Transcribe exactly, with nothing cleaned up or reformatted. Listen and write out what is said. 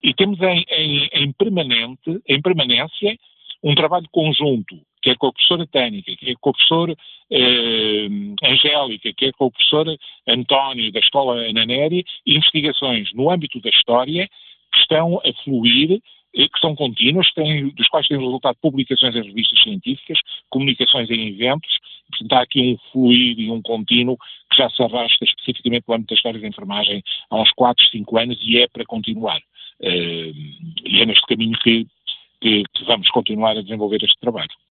e temos em, em, em permanente, em permanência, um trabalho conjunto, quer com a professora Tânica, quer com o professor eh, Angélica, quer com o professor António da Escola Ana Néria, investigações no âmbito da história que estão a fluir, eh, que são contínuas, que têm, dos quais têm resultado publicações em revistas científicas, comunicações em eventos. Portanto, há aqui um fluir e um contínuo que já se arrasta especificamente no âmbito da história da enfermagem há uns quatro, cinco anos e é para continuar. Uh, e é neste caminho que, que, que vamos continuar a desenvolver este trabalho.